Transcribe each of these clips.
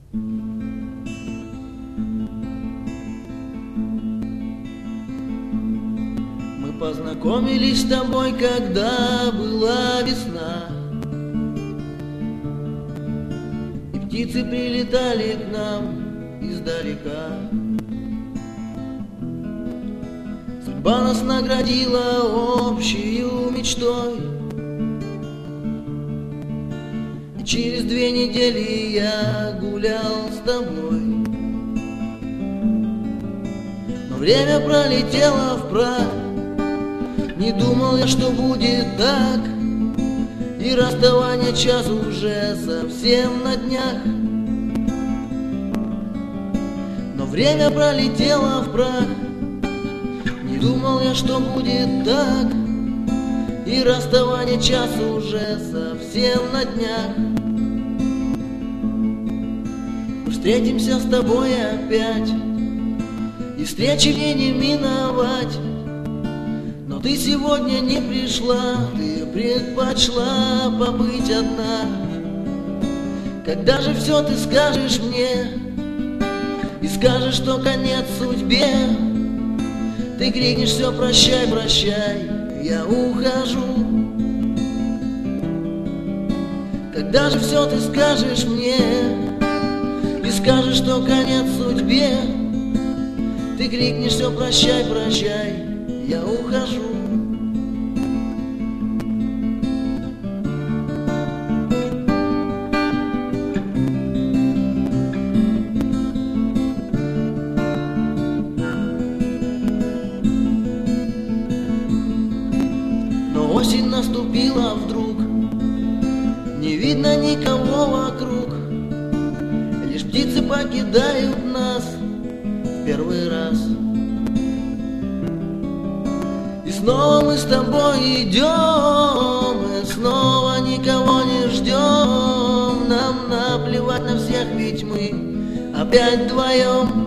Мы познакомились с тобой, когда была весна, и птицы прилетали к нам издалека. Судьба нас наградила общую мечтой, и через 2 недели я гулял с тобой. Но время пролетело вправь, не думал я, что будет так, и расставание час уже совсем на днях. Но время пролетело вправь, не думал я, что будет так, и расставание час уже совсем на днях. Мы встретимся с тобой опять, и встречи мне не миновать. Но ты сегодня не пришла, ты предпочла побыть одна. Когда же все ты скажешь мне, и скажешь, что конец судьбе? Ты крикнешь: все, прощай, прощай, я ухожу. Когда же все ты скажешь мне, и скажешь, что конец судьбе? Ты крикнешь: все, прощай, прощай, я ухожу. Но осень наступила вдруг, не видно никого вокруг, лишь птицы покидают нас в первый раз. И снова мы с тобой идем, и снова никого не ждем. Нам наплевать на всех, ведь мы опять вдвоем.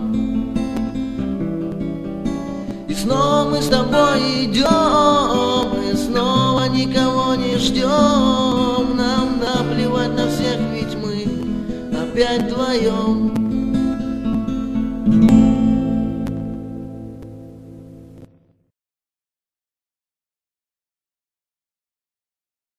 И снова мы с тобой идем, и снова никого не ждем. Нам наплевать на всех, ведь мы опять вдвоем.